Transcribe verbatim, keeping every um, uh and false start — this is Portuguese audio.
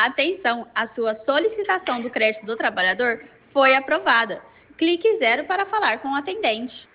Atenção, a sua solicitação do crédito do trabalhador foi aprovada. Clique zero para falar com o atendente.